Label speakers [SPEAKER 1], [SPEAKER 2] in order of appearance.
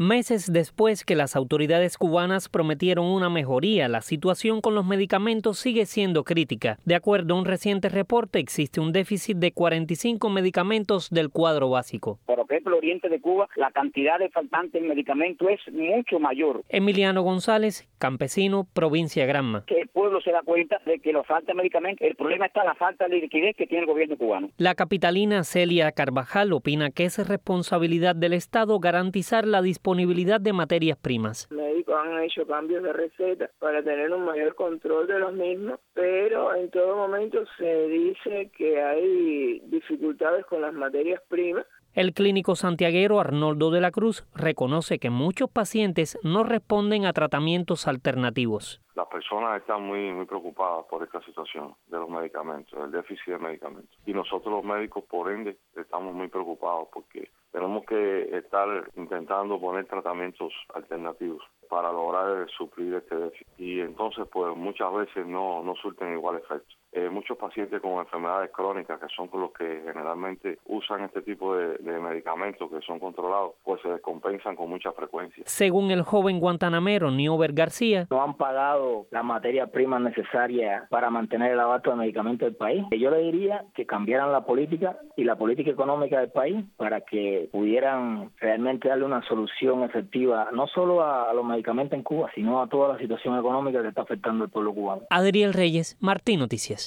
[SPEAKER 1] Meses después que las autoridades cubanas prometieron una mejoría, la situación con los medicamentos sigue siendo crítica. De acuerdo a un reciente reporte, existe un déficit de 45 medicamentos del cuadro básico.
[SPEAKER 2] Por ejemplo, el oriente de Cuba, la cantidad de faltantes en medicamentos es mucho mayor.
[SPEAKER 1] Emiliano González, campesino, provincia Granma.
[SPEAKER 2] Que el pueblo se da cuenta de que nos falta medicamentos. El problema está en la falta de liquidez que tiene el gobierno cubano.
[SPEAKER 1] La capitalina Celia Carvajal opina que es responsabilidad del Estado garantizar la disponibilidad de materias primas.
[SPEAKER 3] Los médicos han hecho cambios de receta para tener un mayor control de los mismos, pero en todo momento se dice que hay dificultades con las materias primas.
[SPEAKER 1] El clínico santiaguero Arnoldo de la Cruz reconoce que muchos pacientes no responden a tratamientos alternativos.
[SPEAKER 4] Las personas están muy preocupadas por esta situación de los medicamentos, el déficit de medicamentos. Y nosotros los médicos, por ende, estamos muy preocupados porque tenemos que estar intentando poner tratamientos alternativos para lograr suplir este déficit. Y entonces, pues muchas veces no surten igual efecto. Muchos pacientes con enfermedades crónicas, que son los que generalmente usan este tipo de medicamentos que son controlados, pues se descompensan con mucha frecuencia.
[SPEAKER 1] Según el joven guantanamero Niober García,
[SPEAKER 5] no han pagado las materias primas necesarias para mantener el abasto de medicamentos del país. Yo le diría que cambiaran la política y la política económica del país para que pudieran realmente darle una solución efectiva, no solo a los medicamentos en Cuba, sino a toda la situación económica que está afectando al pueblo cubano.
[SPEAKER 1] Adriel Reyes, Martín Noticias.